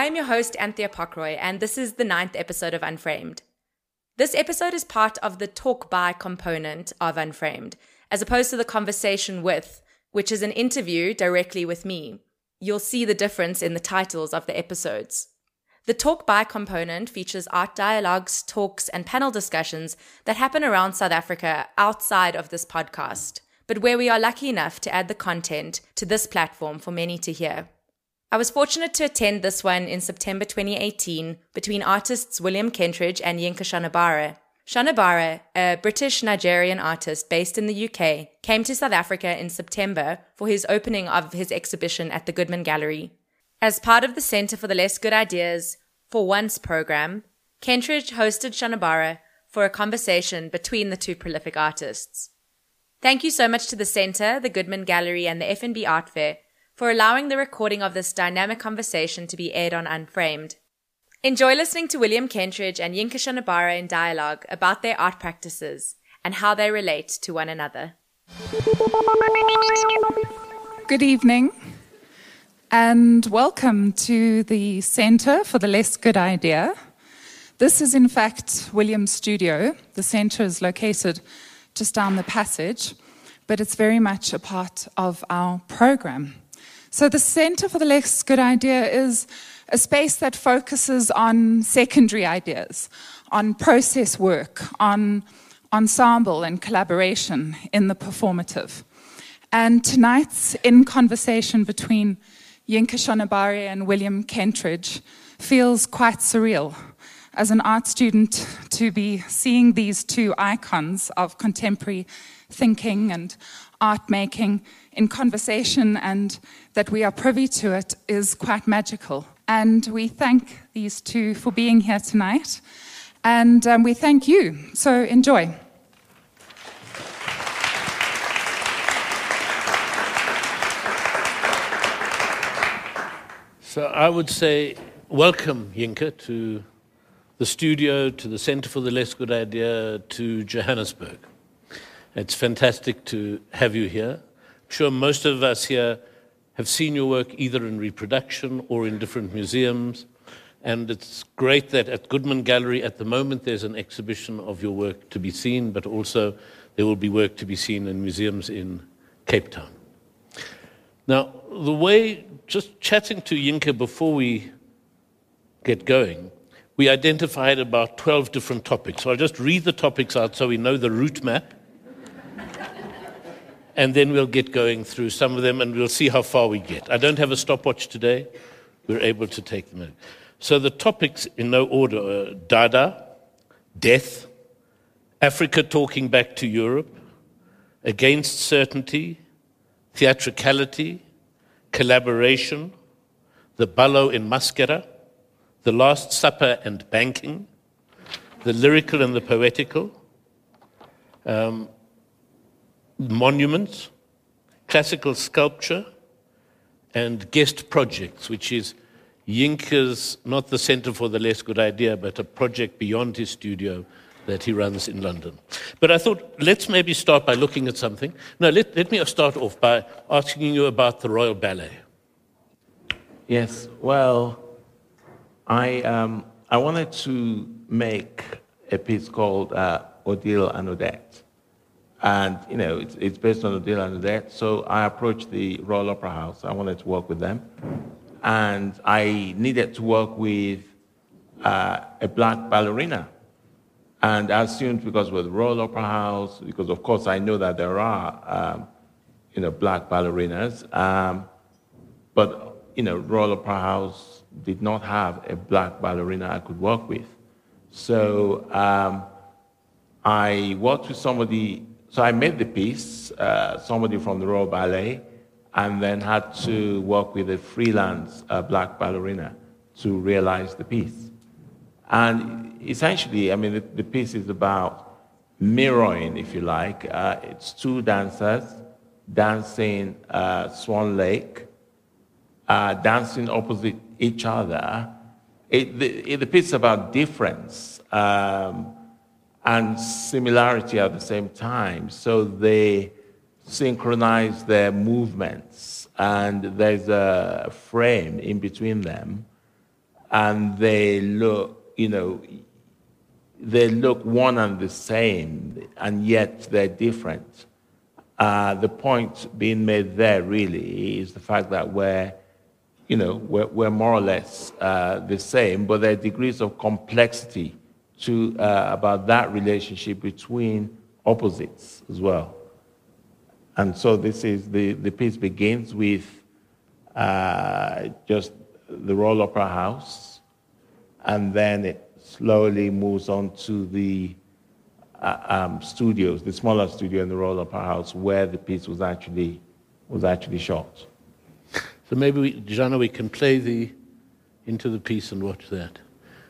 I'm your host, Anthea Pockroy, and this is the 9th episode of Unframed. This episode is part of the talk by component of Unframed, as opposed to the conversation with, which is an interview directly with me. You'll see the difference in the titles of the episodes. The talk by component features art dialogues, talks, and panel discussions that happen around South Africa outside of this podcast, but where we are lucky enough to add the content to this platform for many to hear. I was fortunate to attend this one in September 2018 between artists William Kentridge and Yinka Shonibare. Shonibare, a British-Nigerian artist based in the UK, came to South Africa in September for his opening of his exhibition at the Goodman Gallery. As part of the Centre for the Less Good Ideas For Once program, Kentridge hosted Shonibare for a conversation between the two prolific artists. Thank you so much to the Centre, the Goodman Gallery, and the F&B Art Fair for allowing the recording of this dynamic conversation to be aired on Unframed. Enjoy listening to William Kentridge and Yinka Shonibare in dialogue about their art practices and how they relate to one another. Good evening, and welcome to the Centre for the Less Good Idea. This is in fact William's studio. The centre is located just down the passage, but it's very much a part of our program. So the Centre for the Less Good Idea is a space that focuses on secondary ideas, on process work, on ensemble and collaboration in the performative. And tonight's in conversation between Yinka Shonibare and William Kentridge feels quite surreal. As an art student, to be seeing these two icons of contemporary thinking and art making in conversation, and that we are privy to it, is quite magical. And we thank these two for being here tonight, and we thank you. So enjoy. So I would say welcome, Yinka, to the studio, to the Centre for the Less Good Idea, to Johannesburg. It's fantastic to have you here. I'm sure most of us here have seen your work either in reproduction or in different museums. And it's great that at Goodman Gallery at the moment there's an exhibition of your work to be seen, but also there will be work to be seen in museums in Cape Town. Now, the way, just chatting to Yinka before we get going, we identified about 12 different topics. So I'll just read the topics out so we know the route map. And then we'll get going through some of them and we'll see how far we get. I don't have a stopwatch today. We're able to take them in. So the topics in no order are Dada, death, Africa talking back to Europe, against certainty, theatricality, collaboration, the ballo in Mascara, the Last Supper and banking, the lyrical and the poetical, monuments, classical sculpture, and guest projects, which is Yinka's, not the Centre for the Less Good Idea, but a project beyond his studio that he runs in London. But I thought, let's maybe start by looking at something. No, let me start off by asking you about the Royal Ballet. Yes, well, I wanted to make a piece called Odile and Odette. And, you know, it's based on Odile and Odette. So I approached the Royal Opera House. I wanted to work with them. And I needed to work with a black ballerina. And I assumed because we're the Royal Opera House, because of course I know that there are, black ballerinas. But, Royal Opera House did not have a black ballerina I could work with. So I worked with somebody. So I made the piece, somebody from the Royal Ballet, and then had to work with a freelance black ballerina to realize the piece. And essentially, I mean, the piece is about mirroring, if you like. It's two dancers dancing Swan Lake, dancing opposite each other. The piece is about difference and similarity at the same time. So they synchronize their movements, and there's a frame in between them. and they look, they look one and the same, and yet they're different. The point being made there really is the fact that we're more or less the same, but there are degrees of complexity to about that relationship between opposites as well. And so this is the piece begins with just the Royal Opera House, and then it slowly moves on to the studios, the smaller studio in the Royal Opera House, where the piece was actually shot. So maybe, Jana, we can play into the piece and watch that.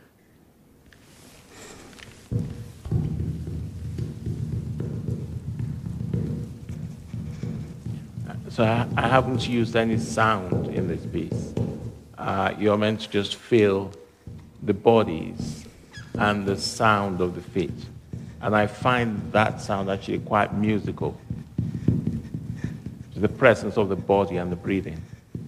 So I haven't used any sound in this piece. You're meant to just feel the bodies and the sound of the feet. And I find that sound actually quite musical. The presence of the body and the breathing.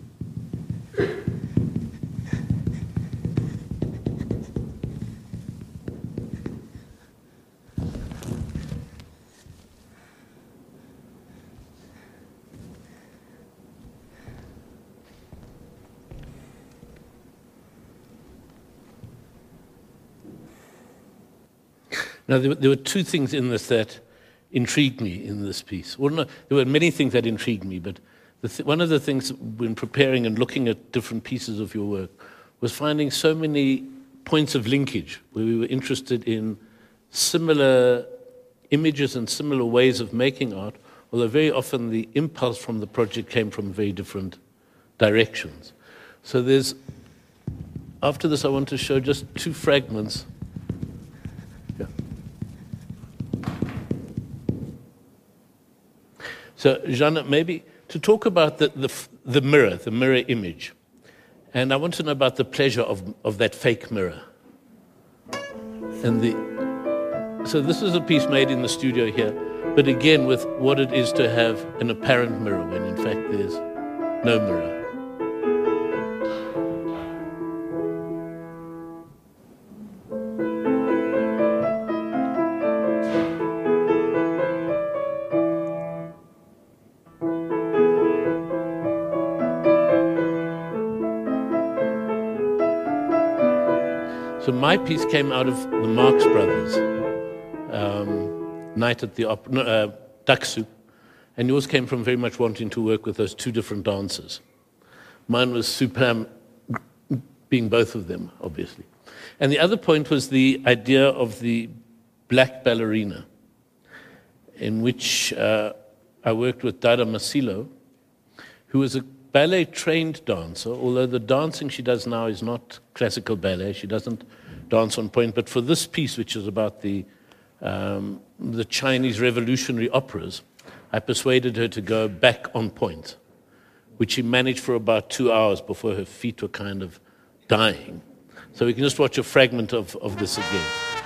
Now, there were two things in this that intrigued me in this piece. Well, no, there were many things that intrigued me, but one of the things when preparing and looking at different pieces of your work was finding so many points of linkage where we were interested in similar images and similar ways of making art, although very often the impulse from the project came from very different directions. So after this I want to show just two fragments. So, Jana, maybe to talk about the mirror image, and I want to know about the pleasure of that fake mirror. And so this is a piece made in the studio here, but again with what it is to have an apparent mirror when in fact there's no mirror. So my piece came out of the Marx Brothers, Night at the Opera, Duck Soup, and yours came from very much wanting to work with those two different dancers. Mine was Suplam being both of them, obviously. And the other point was the idea of the black ballerina, in which I worked with Dada Masilo, who was a ballet-trained dancer, although the dancing she does now is not classical ballet. She doesn't dance on point. But for this piece, which is about the Chinese revolutionary operas, I persuaded her to go back on point, which she managed for about 2 hours before her feet were kind of dying. So we can just watch a fragment of this again.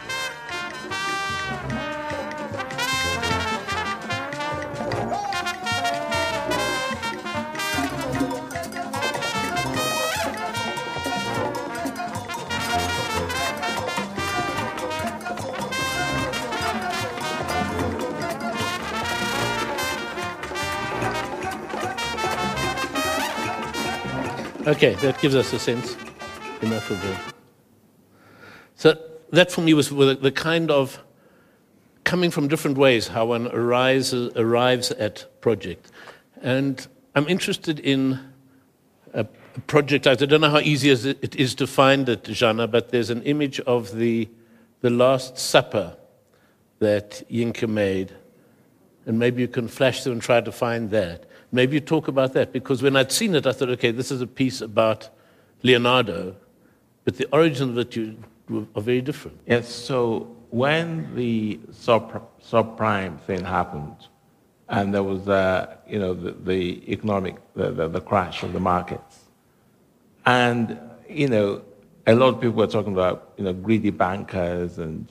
Okay, that gives us a sense enough of it. So that for me was the kind of coming from different ways, how one arrives at project. And I'm interested in a project. I don't know how easy it is to find it, Jana, but there's an image of the Last Supper that Yinka made. And maybe you can flash through and try to find that. Maybe you talk about that, because when I'd seen it, I thought, okay, this is a piece about Leonardo, but the origins of it are very different. Yes, so when the subprime thing happened, and there was, the economic, the crash of the markets, and, a lot of people were talking about, greedy bankers, and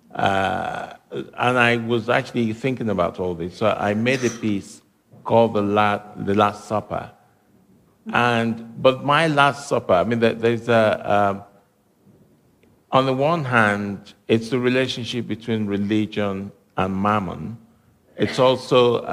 I was actually thinking about all this. So I made a piece called The Last Supper. But my Last Supper, there's a on the one hand, it's the relationship between religion and mammon. It's also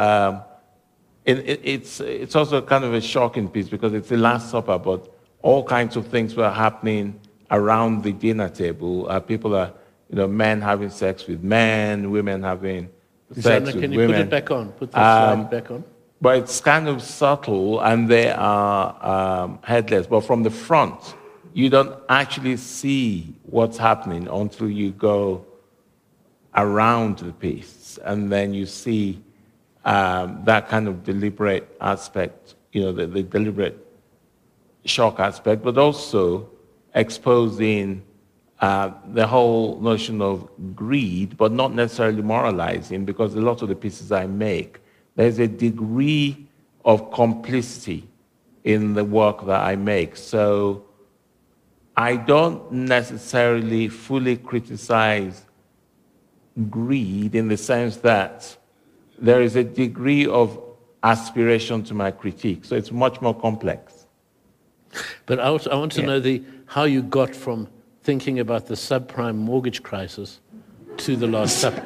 it's also kind of a shocking piece because it's the Last Supper, but all kinds of things were happening around the dinner table. People are, men having sex with men, women having sex with women. Can you put it back on? Put the slide back on. But it's kind of subtle, and they are headless. But from the front, you don't actually see what's happening until you go around the piece, and then you see that kind of deliberate aspect, the deliberate shock aspect, but also exposing the whole notion of greed, but not necessarily moralizing, because a lot of the pieces I make, there's a degree of complicity in the work that I make. So I don't necessarily fully criticize greed in the sense that there is a degree of aspiration to my critique. So it's much more complex. But I want to know how you got from thinking about the subprime mortgage crisis to the Last Supper.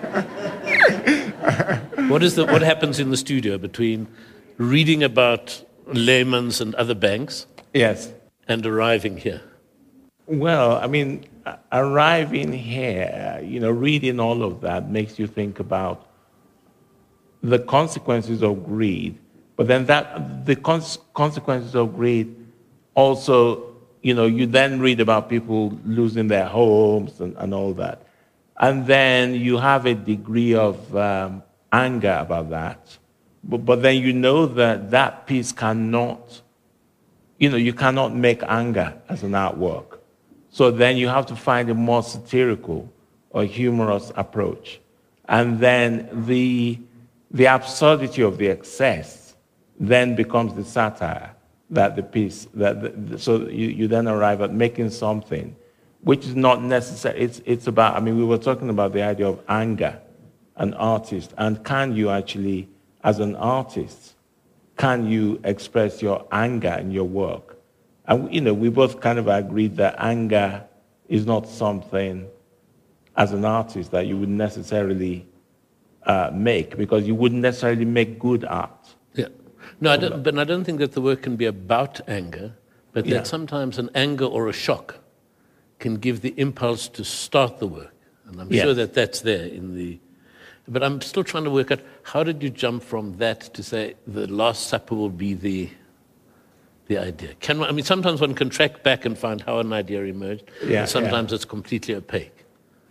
What happens in the studio between reading about Lehman's and other banks and arriving here? Well, I mean, arriving here, reading all of that makes you think about the consequences of greed, but then the consequences of greed also, you then read about people losing their homes and all that. And then you have a degree of anger about that. But then that piece cannot, you cannot make anger as an artwork. So then you have to find a more satirical or humorous approach. And then the absurdity of the excess then becomes the satire that the piece, so you then arrive at making something which is not necessary. It's about, we were talking about the idea of anger, an artist, and can you actually, as an artist, can you express your anger in your work? And, we both kind of agreed that anger is not something, as an artist, that you would necessarily make, because you wouldn't necessarily make good art. Yeah. No, I don't think that the work can be about anger, but that sometimes an anger or a shock can give the impulse to start the work. And I'm sure that that's there in the... But I'm still trying to work out, how did you jump from that to say the Last Supper will be the idea? Sometimes one can track back and find how an idea emerged, and sometimes it's completely opaque.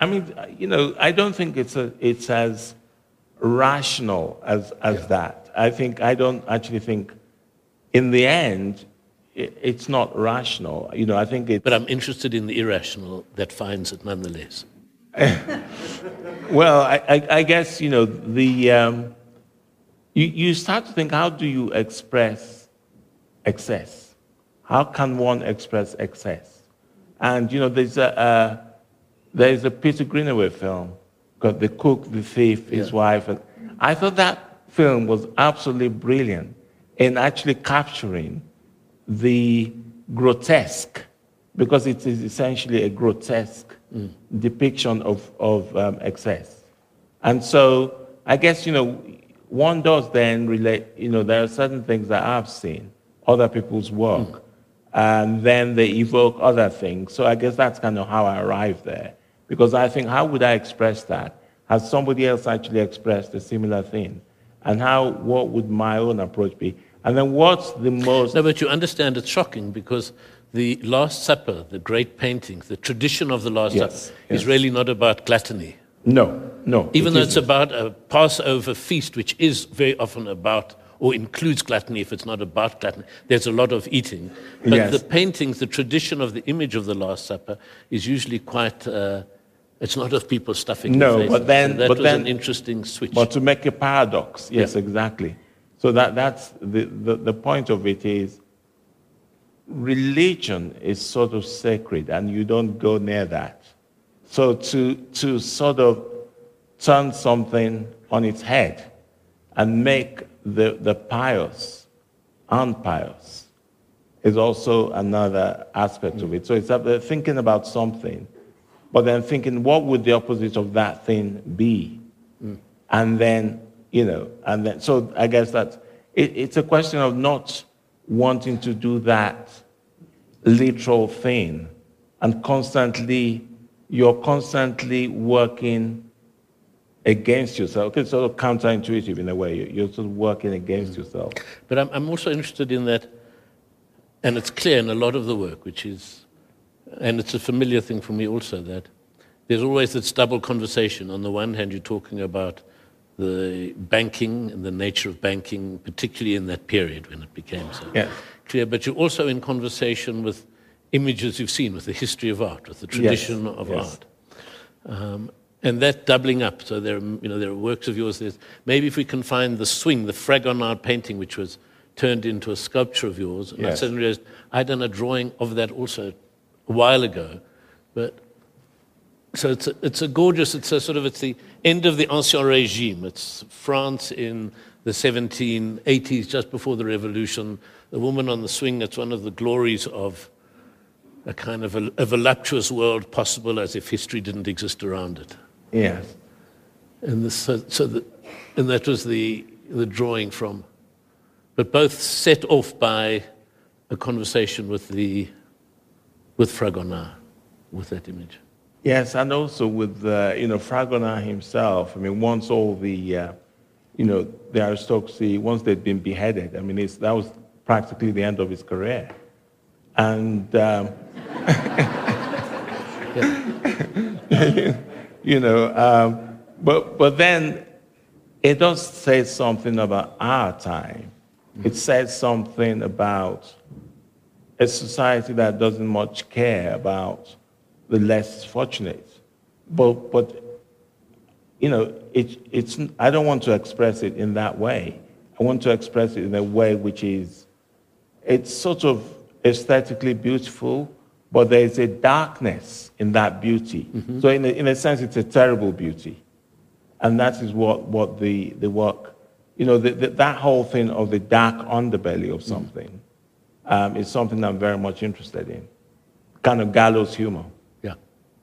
I don't think it's as rational as that. I don't actually think, in the end, it's not rational. I think it's... But I'm interested in the irrational that finds it nonetheless. Well, I guess, you start to think, how do you express excess? How can one express excess? And, there's a Peter Greenaway film called The Cook, the Thief, His Wife. And I thought that film was absolutely brilliant in actually capturing the grotesque, because it is essentially a grotesque depiction of excess. And so I guess, one does then relate, there are certain things that I've seen, other people's work, and then they evoke other things. So I guess that's kind of how I arrived there. Because I think, how would I express that? Has somebody else actually expressed a similar thing? And what would my own approach be? And then what's the most... No, but you understand it's shocking because the Last Supper, the great painting, the tradition of the Last Supper is really not about gluttony. No. Even though it's about a Passover feast, which is very often about, or includes gluttony if it's not about gluttony. There's a lot of eating. But the paintings, the tradition of the image of the Last Supper is usually quite... it's not of people stuffing their faces. But then... So that was an interesting switch. But to make a paradox, exactly. So that's the point of it is, religion is sort of sacred, and you don't go near that. So to sort of turn something on its head and make the pious unpious is also another aspect of it. So it's thinking about something but then thinking, what would the opposite of that thing be? And then, so I guess that it's a question of not wanting to do that literal thing, and you're constantly working against yourself. It's sort of counterintuitive in a way. You're sort of working against yourself. But I'm also interested in that, and it's clear in a lot of the work, and it's a familiar thing for me also, that there's always this double conversation. On the one hand, you're talking about the banking and the nature of banking, particularly in that period when it became so clear, but you're also in conversation with images you've seen, with the history of art, with the tradition of art. And that doubling up, so there are works of yours. Maybe if we can find the swing, the Fragonard painting, which was turned into a sculpture of yours. And I suddenly realized I'd done a drawing of that also a while ago. But so it's the end of the Ancien Régime. It's France in the 1780s, just before the revolution. The woman on the swing, that's one of the glories of a kind of a voluptuous world possible as if history didn't exist around it. Yes. And that was the drawing from, but both set off by a conversation with Fragonard, with that image. Yes, and also with Fragonard himself. I mean, once all the aristocracy, once they'd been beheaded, I mean, that was practically the end of his career, and but then it does say something about our time. It says something about a society that doesn't much care about the less fortunate. But it's I don't want to express it in that way. I want to express it in a way which is, it's sort of aesthetically beautiful, but there's a darkness in that beauty. Mm-hmm. So in a sense, it's a terrible beauty. And that is what the work, that whole thing of the dark underbelly of something is something I'm very much interested in. Kind of gallows humor. Yeah.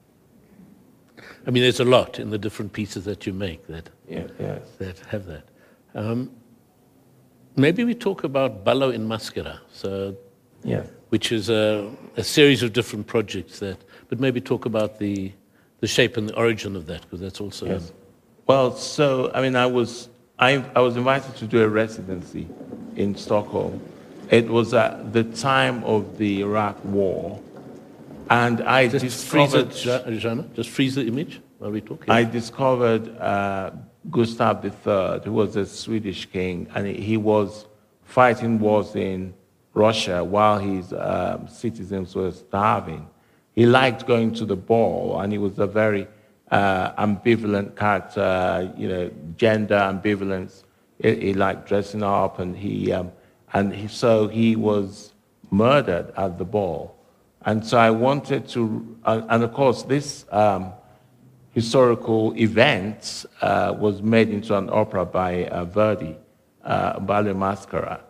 I mean, there's a lot in the different pieces that you make that have that. Maybe we talk about Ballo in Maschera. So, which is a series of different projects but maybe talk about the shape and the origin of that, because that's also. Yes. Well, so I mean, I was invited to do a residency in Stockholm. It was at the time of the Iraq War, and I discovered. Just freeze the image while we talk. I discovered Gustav III, who was a Swedish king, and he was fighting wars in Russia while his citizens were starving. He liked going to the ball, and he was a very ambivalent character, gender ambivalence. He liked dressing up, and so he was murdered at the ball. And so I wanted to, and of course this historical event was made into an opera by Verdi, Ballo in Maschera.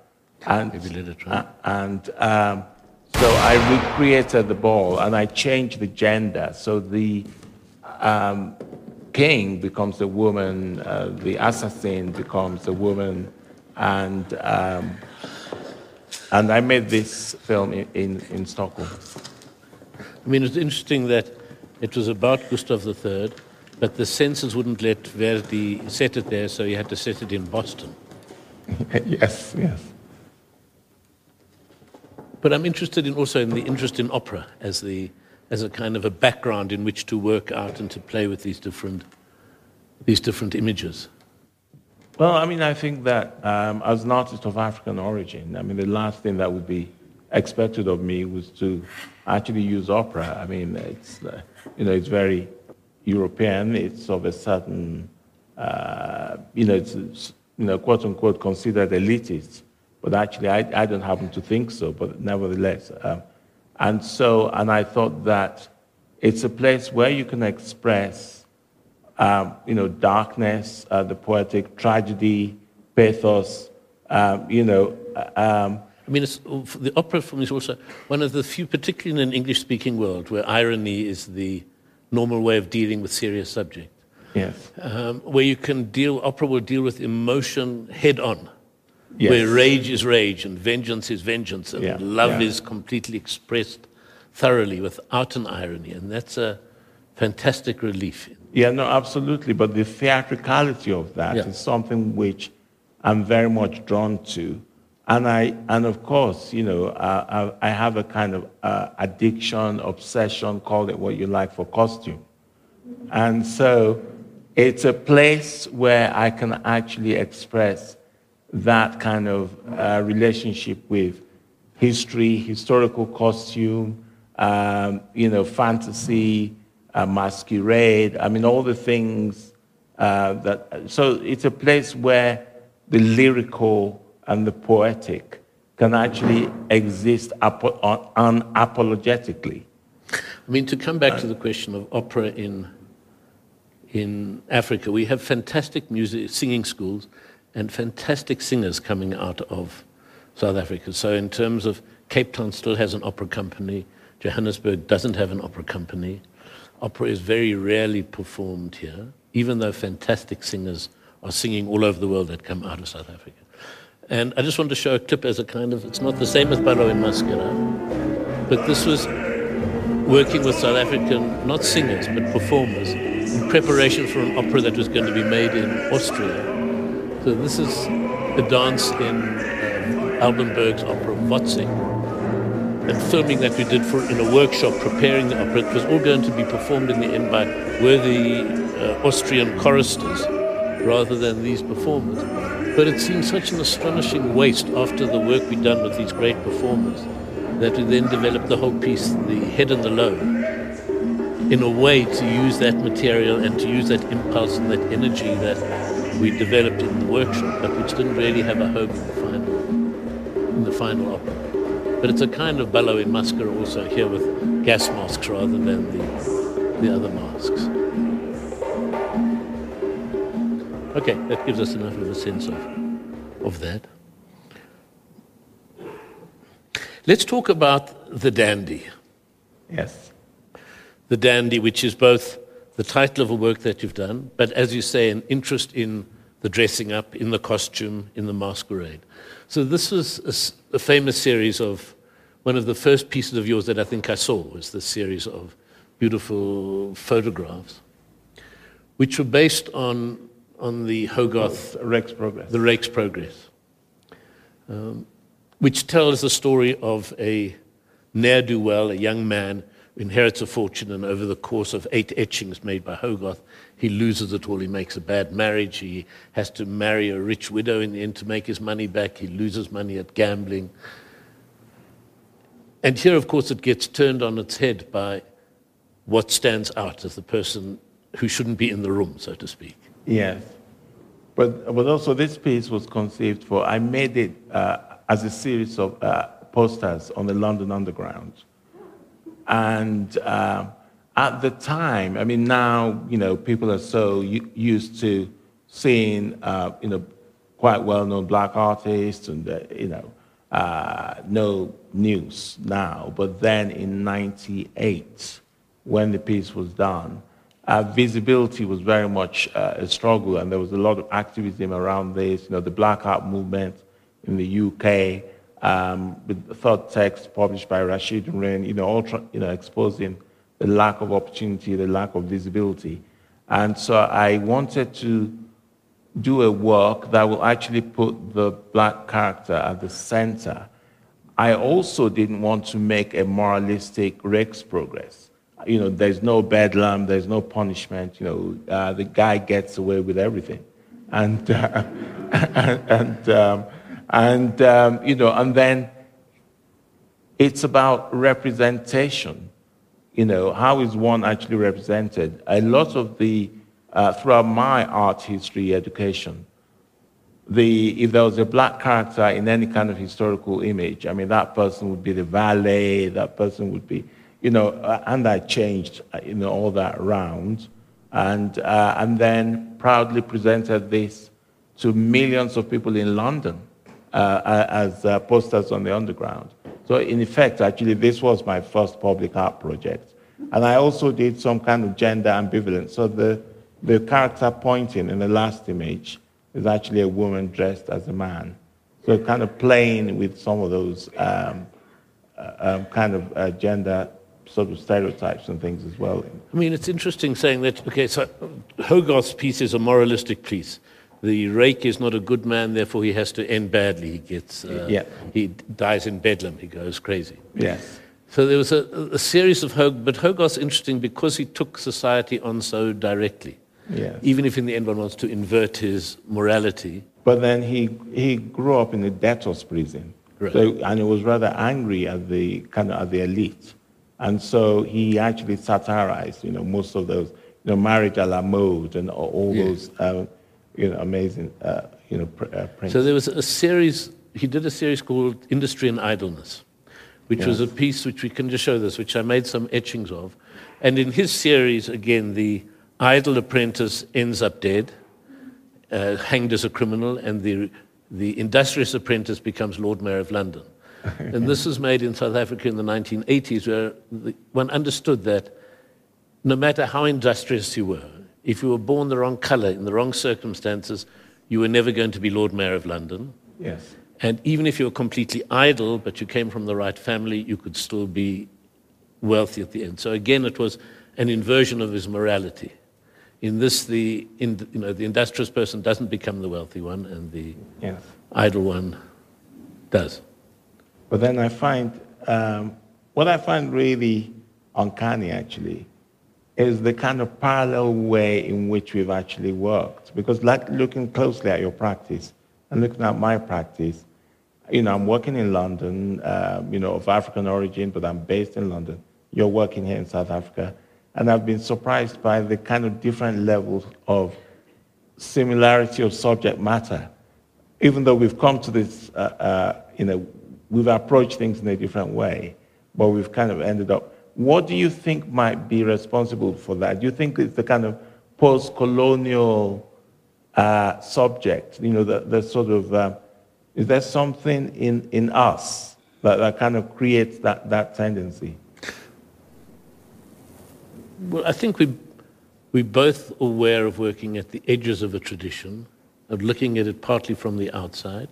So I recreated the ball, and I changed the gender. So the king becomes a woman, the assassin becomes a woman, and I made this film in Stockholm. I mean, it's interesting that it was about Gustav III, but the censors wouldn't let Verdi set it there, so he had to set it in Boston. Yes. But I'm interested in the interest in opera as a kind of a background in which to work out and to play with these different images. Well, I mean, I think that as an artist of African origin, I mean, the last thing that would be expected of me was to actually use opera. I mean, it's it's very European. It's of a certain it's quote unquote considered elitist. But actually, I don't happen to think so, but nevertheless. And I thought that it's a place where you can express, darkness, the poetic, tragedy, pathos, I mean, the opera for me is also one of the few, particularly in an English-speaking world, where irony is the normal way of dealing with serious subjects. Yes. Where you can opera will deal with emotion head on. Yes. Where rage is rage and vengeance is vengeance and love is completely expressed thoroughly without an irony. And that's a fantastic relief. Yeah, no, absolutely. But the theatricality of that is something which I'm very much drawn to. And of course, you know, I have a kind of addiction, obsession, call it what you like, for costume. And so it's a place where I can actually express that kind of relationship with history, historical costume, you know, fantasy, masquerade. I mean, all the things so it's a place where the lyrical and the poetic can actually exist unapologetically. I mean, to come back to the question of opera in Africa, we have fantastic singing schools and fantastic singers coming out of South Africa. So in terms of Cape Town still has an opera company, Johannesburg doesn't have an opera company. Opera is very rarely performed here, even though fantastic singers are singing all over the world that come out of South Africa. And I just want to show a clip as a kind of, it's not the same as Ballo in Maschera, but this was working with South African, not singers, but performers, in preparation for an opera that was going to be made in Austria. So this is a dance in Alban Berg's opera, Votzing. And filming that we did in a workshop, preparing the opera. It was all going to be performed in the end by worthy Austrian choristers rather than these performers. But it seemed such an astonishing waste after the work we'd done with these great performers that we then developed the whole piece, the head and the low, in a way to use that material and to use that impulse and that energy that we developed in the workshop, but which didn't really have a home in the final opera. But it's a kind of Ballo in Maschera also here with gas masks rather than the other masks. Okay, that gives us enough of a sense of that. Let's talk about the dandy. Yes. The dandy, which is both the title of a work that you've done, but as you say, an interest in the dressing up, in the costume, in the masquerade. So this was a famous series of, one of the first pieces of yours that I think I saw was this series of beautiful photographs, which were based on the Hogarth Rake's Progress. The Rake's Progress, which tells the story of a ne'er-do-well, a young man who inherits a fortune, and over the course of 8 etchings made by Hogarth, he loses it all. He makes a bad marriage. He has to marry a rich widow in the end to make his money back. He loses money at gambling. And here, of course, it gets turned on its head by what stands out as the person who shouldn't be in the room, so to speak. Yes. But also this piece was conceived for, I made it as a series of posters on the London Underground. And at the time, I mean, now, you know, people are so used to seeing, you know, quite well-known black artists and, you know, no news now. But then in 98, when the piece was done, visibility was very much a struggle, and there was a lot of activism around this. You know, the Black Art movement in the UK, with the third text published by Rashid Rain, you know, all exposing the lack of opportunity, the lack of visibility. And so I wanted to do a work that will actually put the black character at the center. I also didn't want to make a moralistic Rake's Progress. You know, there's no bedlam, there's no punishment. You know, the guy gets away with everything, and you know, and then it's about representation. You know, how is one actually represented? A lot of the throughout my art history education, if there was a black character in any kind of historical image, I mean, that person would be the valet. That person would be. You know, and I changed, you know, all that around, and then proudly presented this to millions of people in London as posters on the Underground. So in effect, actually, this was my first public art project, And I also did some kind of gender ambivalence. So the character pointing in the last image is actually a woman dressed as a man. So kind of playing with some of those gender sort of stereotypes and things as well. I mean, it's interesting saying that, okay, so Hogarth's piece is a moralistic piece. The rake is not a good man, therefore he has to end badly. He gets, he dies in Bedlam, he goes crazy. Yes. So there was a series of but Hogarth's interesting because he took society on so directly. Yes. Even if in the end one wants to invert his morality. But then he grew up in a debtor's prison. Right. So, and he was rather angry at the elite. And so he actually satirized, most of those, marriage à la mode and all those, amazing, prints. So there was he did a series called Industry and Idleness, which was a piece which we can just show this, which I made some etchings of. And in his series, again, the idle apprentice ends up dead, hanged as a criminal, and the industrious apprentice becomes Lord Mayor of London. And this was made in South Africa in the 1980s, where one understood that no matter how industrious you were, if you were born the wrong color, in the wrong circumstances, you were never going to be Lord Mayor of London. Yes. And even if you were completely idle, but you came from the right family, you could still be wealthy at the end. So again, it was an inversion of his morality. In this, the industrious person doesn't become the wealthy one, and the idle one does. But then I find, what I find really uncanny, actually, is the kind of parallel way in which we've actually worked. Because like looking closely at your practice and looking at my practice, I'm working in London, of African origin, but I'm based in London. You're working here in South Africa. And I've been surprised by the kind of different levels of similarity of subject matter. Even though we've come to this, we've approached things in a different way, but we've kind of ended up. What do you think might be responsible for that? Do you think it's the kind of post-colonial subject, the sort of, is there something in us that kind of creates that tendency? Well, I think we're both aware of working at the edges of a tradition, of looking at it partly from the outside,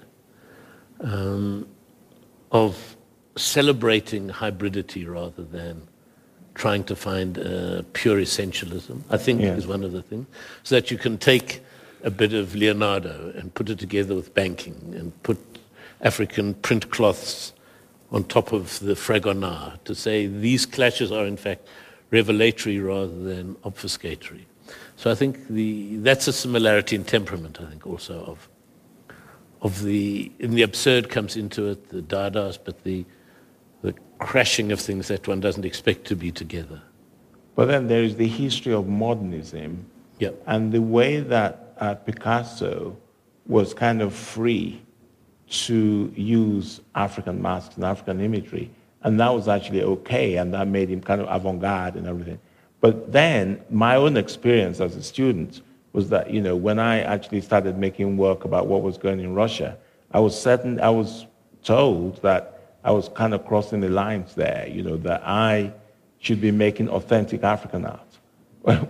of celebrating hybridity rather than trying to find pure essentialism, I think is one of the things. So that you can take a bit of Leonardo and put it together with banking and put African print cloths on top of the Fragonard to say these clashes are in fact revelatory rather than obfuscatory. So I think that's a similarity in temperament, I think, also of the absurd comes into it, the Dadas, but the crashing of things that one doesn't expect to be together. But then there is the history of modernism, and the way that Picasso was kind of free to use African masks and African imagery, and that was actually okay, and that made him kind of avant-garde and everything. But then my own experience as a student was that, when I actually started making work about what was going on in Russia, I was told that I was kind of crossing the lines there, that I should be making authentic African art. I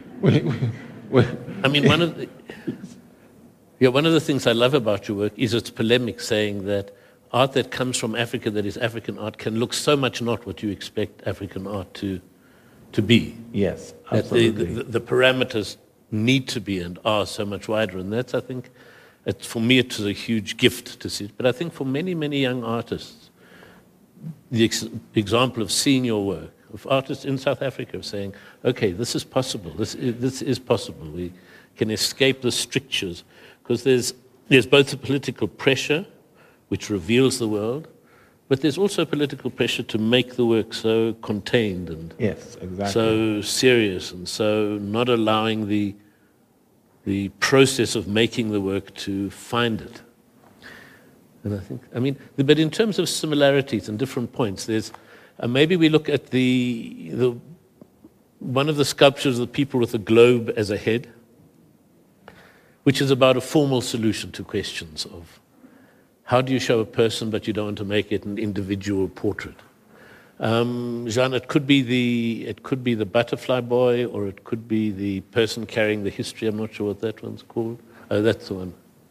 mean, one of the things I love about your work is its polemic, saying that art that comes from Africa, that is African art, can look so much not what you expect African art to be. Yes, absolutely. That the parameters need to be and are so much wider. And that's, I think, for me, it was a huge gift to see it. But I think for many, many young artists, the example of seeing your work, of artists in South Africa saying, okay, this is possible, this is possible, we can escape the strictures, because there's both the political pressure, which reveals the world, but there's also political pressure to make the work so contained and so serious, and so not allowing the process of making the work to find it. And I think, but in terms of similarities and different points, there's maybe we look at one of the sculptures of the people with a globe as a head, which is about a formal solution to questions of how do you show a person but you don't want to make it an individual portrait. Jean, it could be the butterfly boy, or it could be the person carrying the history. I'm not sure what that one's called. Oh, that's the one.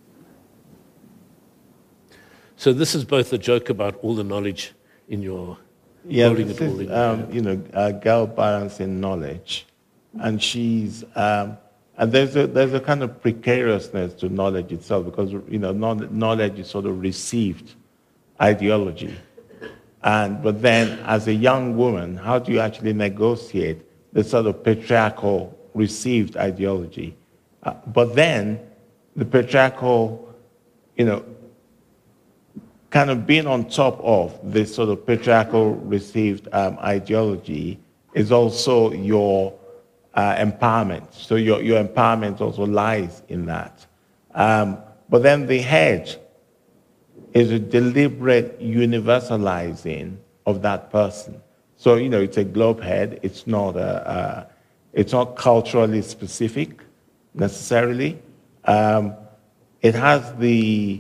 So this is both a joke about all the knowledge in your holding it all in your hand. A girl balancing knowledge, and she's and there's a kind of precariousness to knowledge itself, because knowledge is sort of received ideology. But then, as a young woman, how do you actually negotiate the sort of patriarchal received ideology? But then, the patriarchal, kind of being on top of this sort of patriarchal received ideology is also your empowerment. So your empowerment also lies in that. But then the hedge is a deliberate universalizing of that person. So, it's a globe head. It's not culturally specific necessarily. It has the,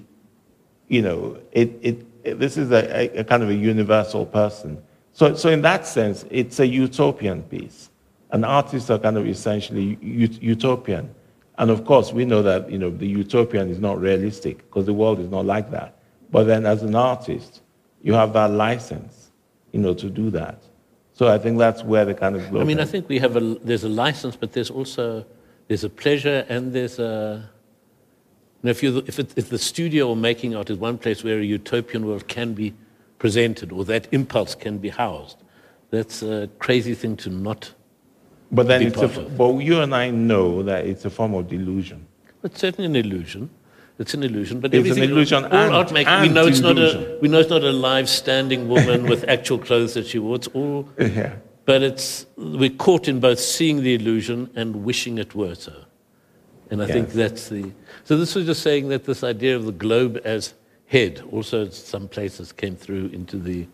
this is a kind of a universal person. So in that sense, it's a utopian piece. And artists are kind of essentially utopian. And of course, we know that, the utopian is not realistic, because the world is not like that. But then as an artist, you have that license, to do that. So I think that's where the kind of globe I think there's a license, but there's a pleasure, and there's a... if the studio or making art is one place where a utopian world can be presented, or that impulse can be housed, that's a crazy thing to not But then but you and I know that it's a form of delusion. It's certainly an illusion. It's an illusion, but it's an illusion. We know it's not a live standing woman with actual clothes that she wore. It's all, but we're caught in both seeing the illusion and wishing it were so. And I think that's the. So this was just saying that this idea of the globe as head also some places came through into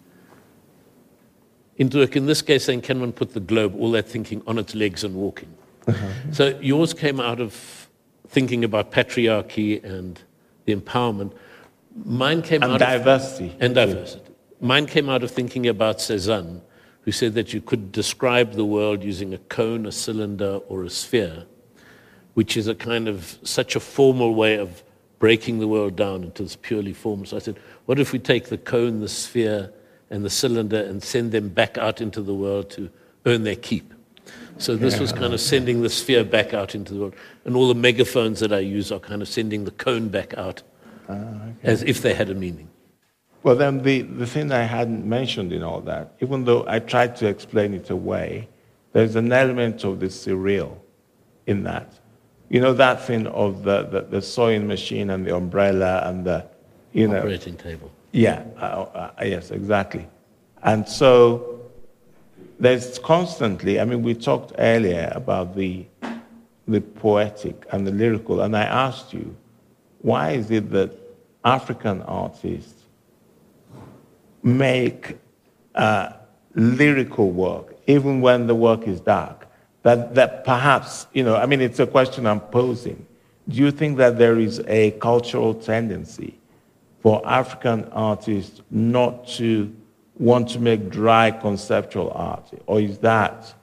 in this case saying, can one put the globe, all that thinking, on its legs and walking? So yours came out of thinking about patriarchy and the empowerment. Mine came out diversity. And diversity. Mine came out of thinking about Cézanne, who said that you could describe the world using a cone, a cylinder, or a sphere, which is a kind of such a formal way of breaking the world down into this purely formal. So I said, what if we take the cone, the sphere, and the cylinder and send them back out into the world to earn their keep? So this was kind of sending the sphere back out into the world. And all the megaphones that I use are kind of sending the cone back out as if they had a meaning. Well, then the thing I hadn't mentioned in all that, even though I tried to explain it away, there's an element of the surreal in that. That thing of the sewing machine and the umbrella and the, operating table. Yeah, yes, exactly. And so there's constantly, we talked earlier about the poetic and the lyrical, and I asked you, why is it that African artists make lyrical work, even when the work is dark? That perhaps, it's a question I'm posing. Do you think that there is a cultural tendency for African artists not to want to make dry conceptual art? Or is that...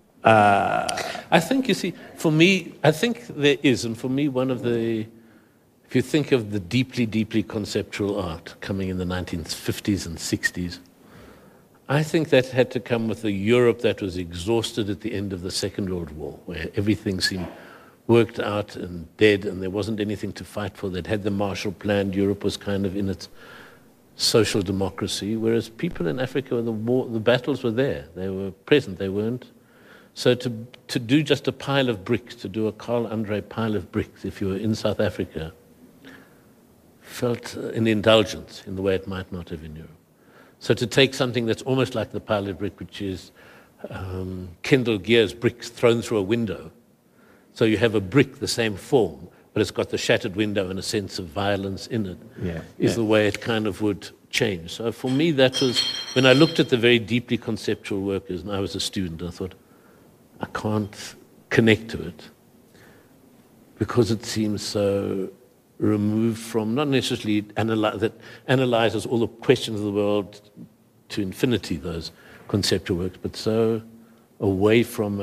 I think, you see, for me, I think there is. And for me, if you think of the deeply, deeply conceptual art coming in the 1950s and 60s, I think that had to come with a Europe that was exhausted at the end of the Second World War, where everything seemed worked out and dead, and there wasn't anything to fight for. They'd had the Marshall Plan. Europe was kind of in its social democracy, whereas people in Africa, the battles were there. They were present. They weren't. So to do just a pile of bricks, to do a Carl Andre pile of bricks, if you were in South Africa, felt an indulgence in the way it might not have in Europe. So to take something that's almost like the pile of brick, which is Kendall Gear's bricks thrown through a window. So you have a brick the same form, but it's got the shattered window and a sense of violence in it, is the way it kind of would change. So for me, that was, when I looked at the very deeply conceptual workers, and I was a student, I thought, I can't connect to it because it seems so removed from, not necessarily that analyzes all the questions of the world to infinity, those conceptual works, but so away from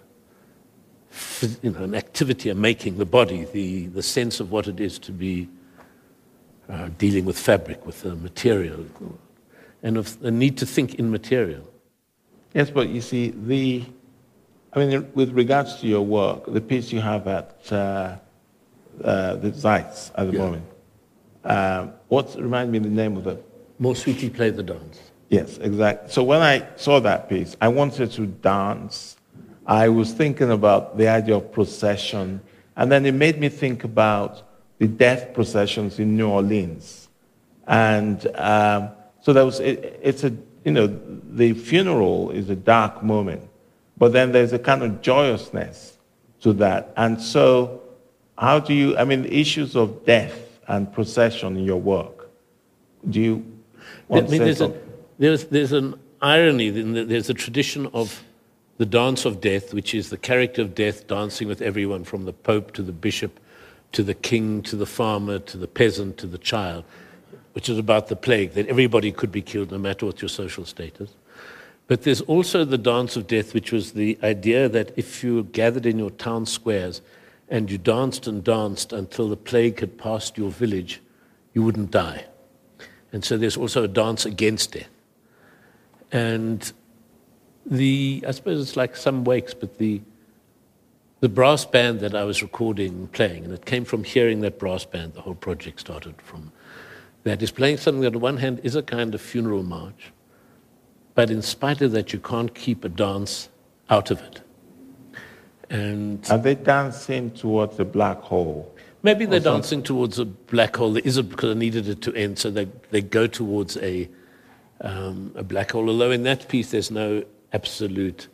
an activity of making the body, the sense of what it is to be dealing with fabric, with the material, and of the need to think in material. Yes, but you see, with regards to your work, the piece you have at the Zeitz at the moment, remind me the name of it? More Sweetly Play the Dance. Yes, exactly. So when I saw that piece, I wanted to dance. I was thinking about the idea of procession, and then it made me think about the death processions in New Orleans. And so there was, the funeral is a dark moment, but then there's a kind of joyousness to that. And so how do you, the issues of death and procession in your work, do you want to say something? There's an irony, there's a tradition of the dance of death, which is the character of death dancing with everyone from the Pope to the bishop, to the king, to the farmer, to the peasant, to the child, which is about the plague, that everybody could be killed no matter what your social status. But there's also the dance of death, which was the idea that if you gathered in your town squares and you danced and danced until the plague had passed your village, you wouldn't die. And so there's also a dance against death. And I suppose it's like some wakes, but the brass band that I was recording playing, and it came from hearing that brass band, the whole project started from that, is playing something that on one hand is a kind of funeral march, but in spite of that, you can't keep a dance out of it. And are they dancing towards a black hole? Maybe they're dancing towards a black hole. There is because I needed it to end, so they go towards a black hole. Although in that piece there's no absolute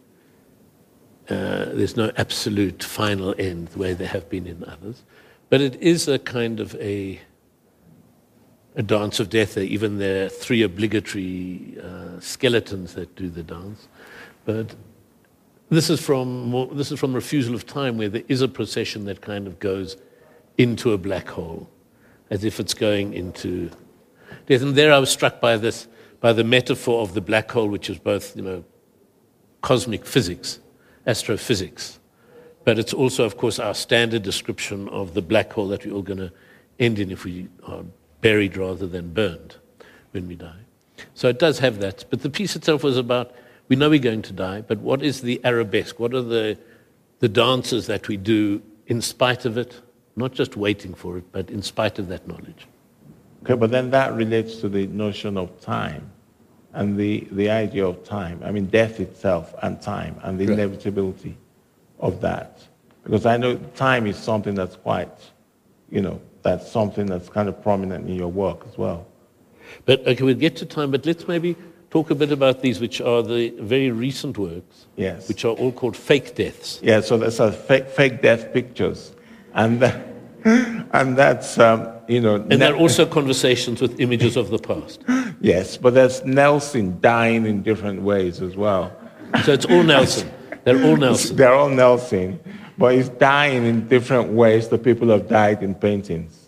final end the way there have been in others, but it is a kind of a dance of death. Even there are 3 obligatory skeletons that do the dance, but this is from Refusal of Time, where there is a procession that kind of goes into a black hole, as if it's going into death. And there I was struck by the metaphor of the black hole, which is both, cosmic physics, astrophysics, but it's also, of course, our standard description of the black hole that we're all going to end in if we are buried rather than burned when we die. So it does have that. But the piece itself was about, we know we're going to die, but what is the arabesque? What are the dances that we do in spite of it? Not just waiting for it, but in spite of that knowledge. Okay, but then that relates to the notion of time and the idea of time. Death itself and time and the inevitability of that. Because I know time is something that's quite, that's something that's kind of prominent in your work as well. But okay, we'll get to time, but let's maybe talk a bit about these, which are the very recent works, yes, which are all called fake deaths. Yeah, so that's fake death pictures. And that's, And there are also conversations with images of the past. Yes, but there's Nelson dying in different ways as well. So it's all Nelson. They're all Nelson. They're all Nelson, but he's dying in different ways that people have died in paintings.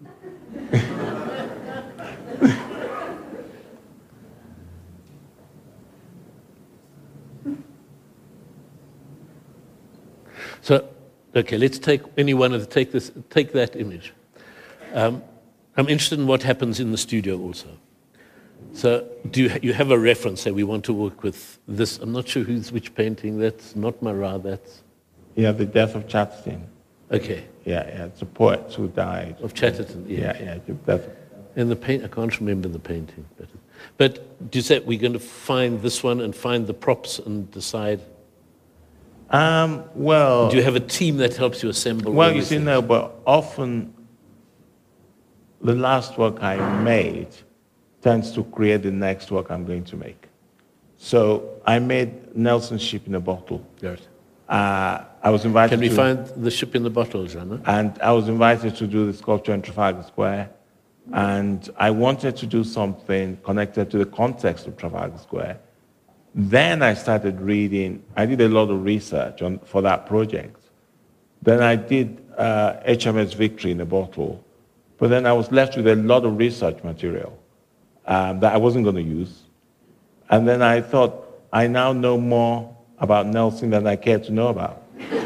So, okay, let's take take that image. I'm interested in what happens in the studio also. So do you have a reference, say we want to work with this? I'm not sure which painting. That's not Marat, that's... Yeah, The Death of Chatterton. Okay. Yeah, it's a poet who died. Of Chatterton, yeah. Yeah, the death. And the paint, I can't remember the painting. But do you say we're going to find this one and find the props and decide? Well... Do you have a team that helps you assemble? Well, you see, no, but often the last work I made tends to create the next work I'm going to make. So I made Nelson's Ship in a Bottle. Right. I was invited Can we find the Ship in the Bottle, Jana? And I was invited to do the sculpture in Trafalgar Square. And I wanted to do something connected to the context of Trafalgar Square. Then I started reading. I did a lot of research for that project. Then I did HMS Victory in a Bottle. But then I was left with a lot of research material that I wasn't going to use. And then I thought, I now know more about Nelson than I care to know about.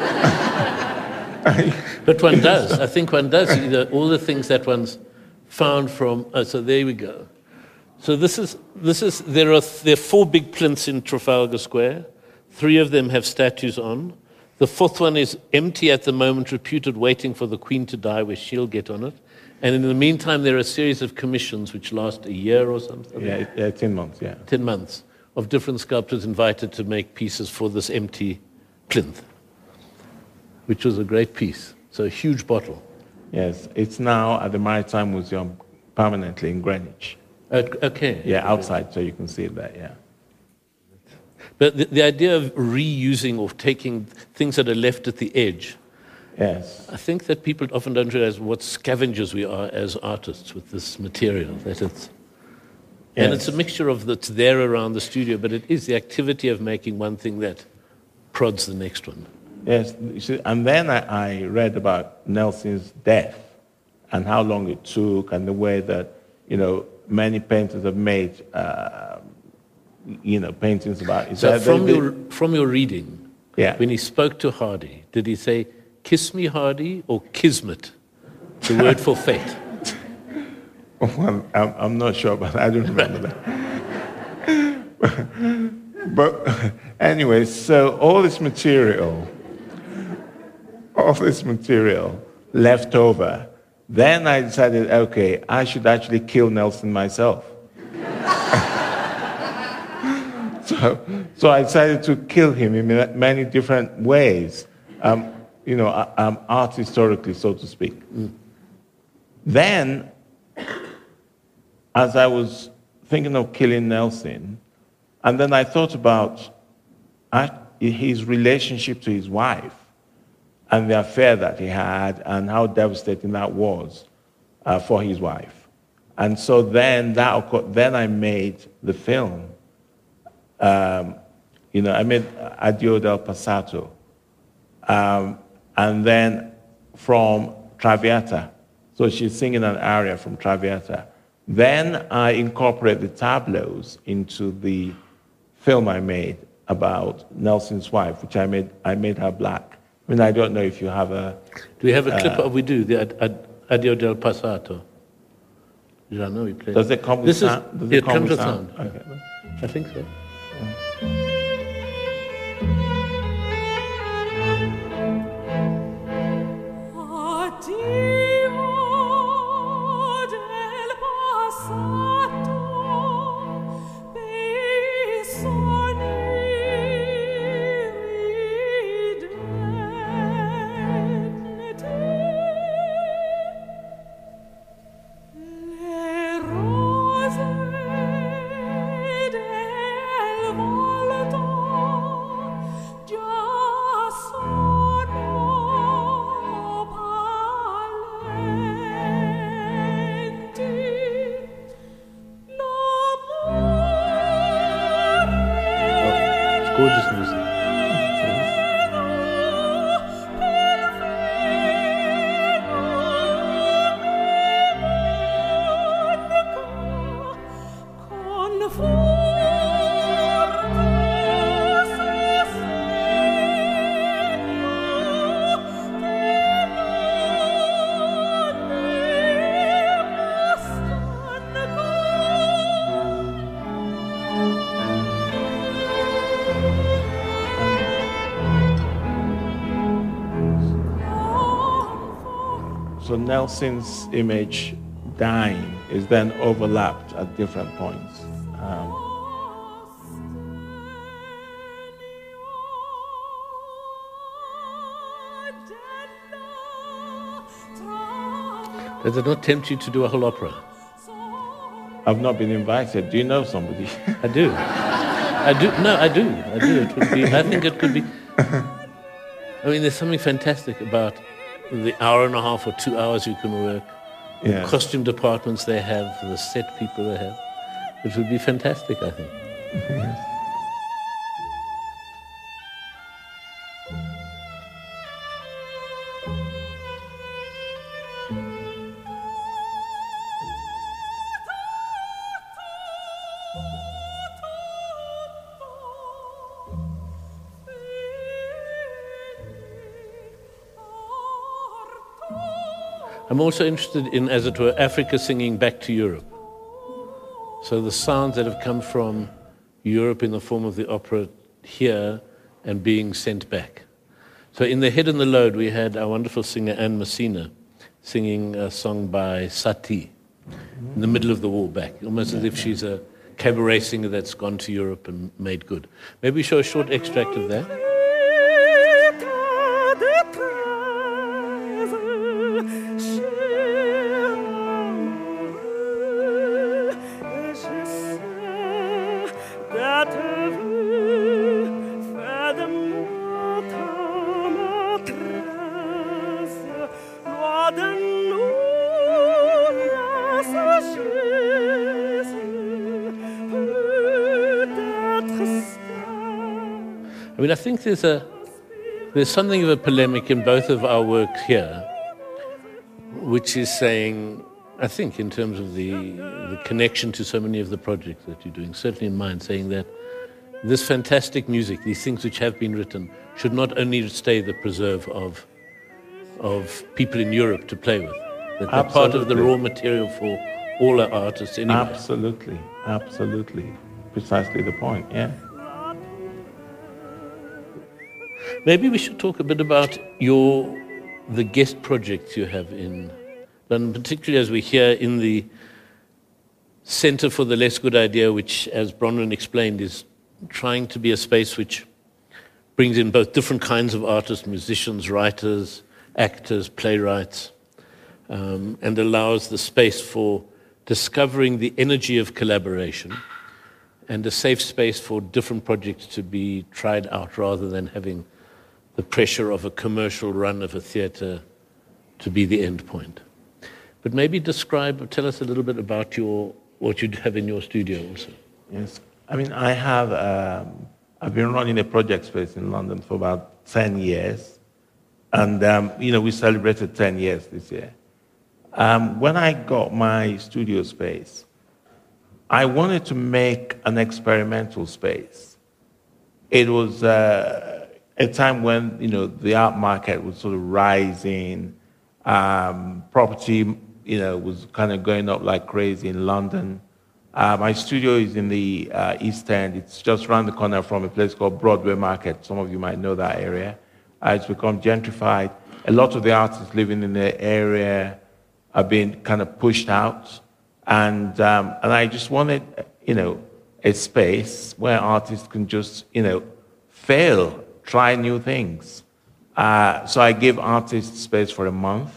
But one does. I think one does. All the things that one's found from. So there we go. So there are 4 big plinths in Trafalgar Square. 3 of them have statues on. The 4th one is empty at the moment, reputed waiting for the Queen to die, where she'll get on it. And in the meantime, there are a series of commissions which last a year or something. Yeah, 10 months, yeah. 10 months of different sculptors invited to make pieces for this empty plinth, which was a great piece. So a huge bottle. Yes, it's now at the Maritime Museum permanently in Greenwich. Okay. Yeah, outside, so you can see it there, yeah. But the idea of reusing or taking things that are left at the edge, yes, I think that people often don't realize what scavengers we are as artists with this material. And it's a mixture of that's there around the studio, but it is the activity of making one thing that prods the next one. Yes, you see, and then I read about Nelson's death and how long it took and the way that, many painters have made, paintings about it. So from your reading, yeah. When he spoke to Hardy, did he say, "Kiss me, Hardy," or "Kismet," the word for fate? Well, I'm not sure, but I don't remember that. But anyway, so all this material left over. Then I decided, okay, I should actually kill Nelson myself. So I decided to kill him in many different ways, art historically, so to speak. Then, as I was thinking of killing Nelson, and then I thought about his relationship to his wife and the affair that he had and how devastating that was for his wife. And so then I made the film. I made Addio del Passato. And then from Traviata. So she's singing an aria from Traviata. Then I incorporate the tableaus into the film I made about Nelson's wife, which I made her black. I mean, I don't know if you have a... Do we have a clip? We do, the Addio del Passato. I know we play. Does it come with sound? It comes with sound. Okay. I think so. Gorgeous music. So Nelson's image dying is then overlapped at different points. Does it not tempt you to do a whole opera? I've not been invited. Do you know somebody? I do. No, I do. It would be. I think it could be. I mean, there's something fantastic about the hour and a half or 2 hours you can work, the costume departments they have, the set people they have. It would be fantastic, I think. Yes. I'm also interested in, as it were, Africa singing back to Europe. So the sounds that have come from Europe in the form of the opera here and being sent back. So in The Head and the Load, we had our wonderful singer Anne Messina singing a song by Satie in the middle of the war back, almost as if she's a cabaret singer that's gone to Europe and made good. Maybe we show a short extract of that. I mean, I think there's something of a polemic in both of our works here, which is saying, I think, in terms of the connection to so many of the projects that you're doing, certainly in mine, saying that this fantastic music, these things which have been written, should not only stay the preserve of people in Europe to play with. That they're part of the raw material for all our artists anyway. Absolutely, absolutely. Precisely the point, yeah. Maybe we should talk a bit about the guest projects you have in London, particularly as we hear in the Centre for the Less Good Idea, which, as Bronwyn explained, is trying to be a space which brings in both different kinds of artists, musicians, writers, actors, playwrights, and allows the space for discovering the energy of collaboration and a safe space for different projects to be tried out rather than having the pressure of a commercial run of a theatre to be the end point. But maybe tell us a little bit about what you have in your studio also. Yes, I mean, I've been running a project space in London for about 10 years. And, we celebrated 10 years this year. When I got my studio space, I wanted to make an experimental space. It was a time when, the art market was sort of rising. Property, was kind of going up like crazy in London. My studio is in the East End. It's just around the corner from a place called Broadway Market. Some of you might know that area. It's become gentrified. A lot of the artists living in the area are being kind of pushed out. And I just wanted, a space where artists can just, fail, try new things. So I give artists space for a month.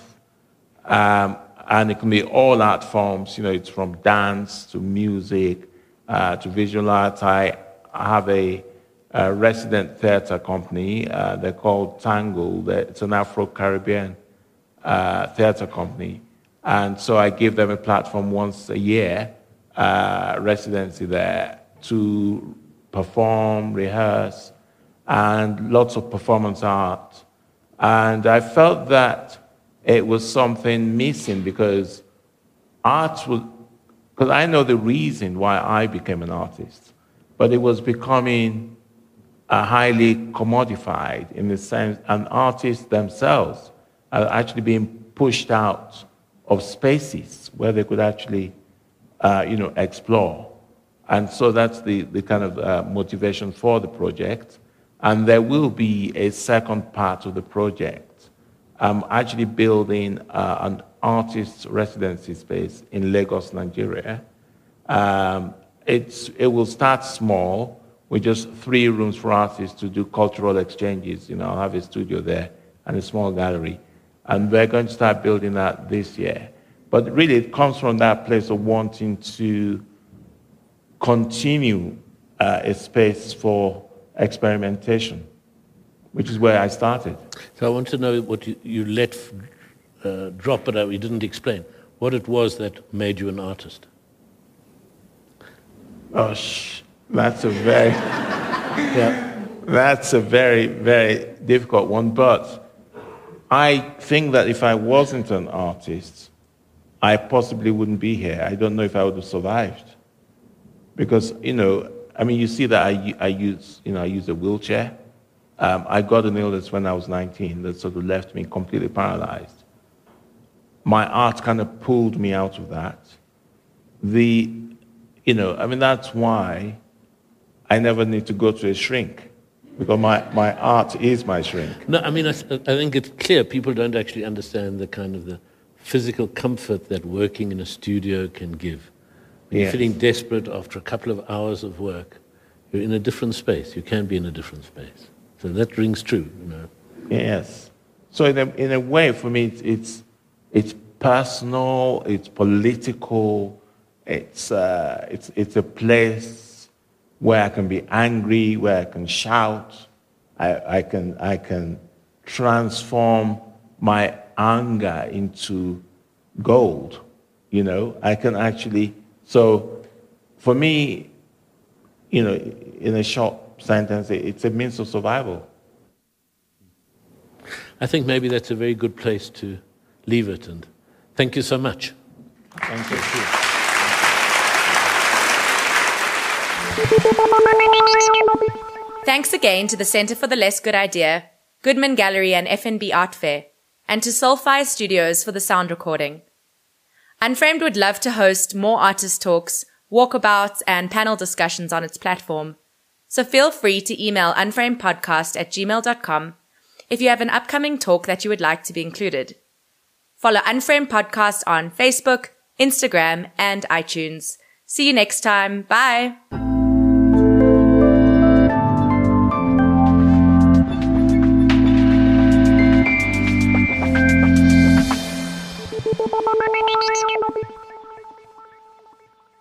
And it can be all art forms, it's from dance to music to visual art. I have a resident theater company. They're called Tangle. It's an Afro-Caribbean theater company. And so I give them a platform once a year, residency there, to perform, rehearse, and lots of performance art. And I felt that it was something missing because because I know the reason why I became an artist, but it was becoming highly commodified in the sense, and artists themselves are actually being pushed out of spaces where they could actually, explore. And so that's the kind of motivation for the project. And there will be a second part of the project. I'm actually building an artist residency space in Lagos, Nigeria. It will start small with just 3 rooms for artists to do cultural exchanges. I'll have a studio there and a small gallery. And we're going to start building that this year. But really, it comes from that place of wanting to continue a space for experimentation, which is where I started. So I want to know what you let drop, but you didn't explain. What it was that made you an artist? Gosh, that's a very, that's a very, very difficult one. But I think that if I wasn't an artist, I possibly wouldn't be here. I don't know if I would have survived. Because, you see that I use a wheelchair. I got an illness when I was 19 that sort of left me completely paralyzed. my art kind of pulled me out of that. That's why I never need to go to a shrink, because my art is my shrink. No, I mean, I think it's clear people don't actually understand the kind of the physical comfort that working in a studio can give. When you're feeling desperate after a couple of hours of work, you're in a different space. You can be in a different space. So that rings true, Yes. So in a way, for me, it's personal, it's political, it's a place where I can be angry, where I can shout, I can transform my anger into gold. I can actually. So, for me, in a short sentence, it's a means of survival. I think maybe that's a very good place to leave it. And thank you so much. Thank you. Thanks again to the Center for the Less Good Idea, Goodman Gallery and FNB Art Fair, and to Soulfire Studios for the sound recording. Unframed would love to host more artist talks, walkabouts, and panel discussions on its platform. So feel free to email unframedpodcast@gmail.com if you have an upcoming talk that you would like to be included. Follow Unframed Podcast on Facebook, Instagram, and iTunes. See you next time. Bye.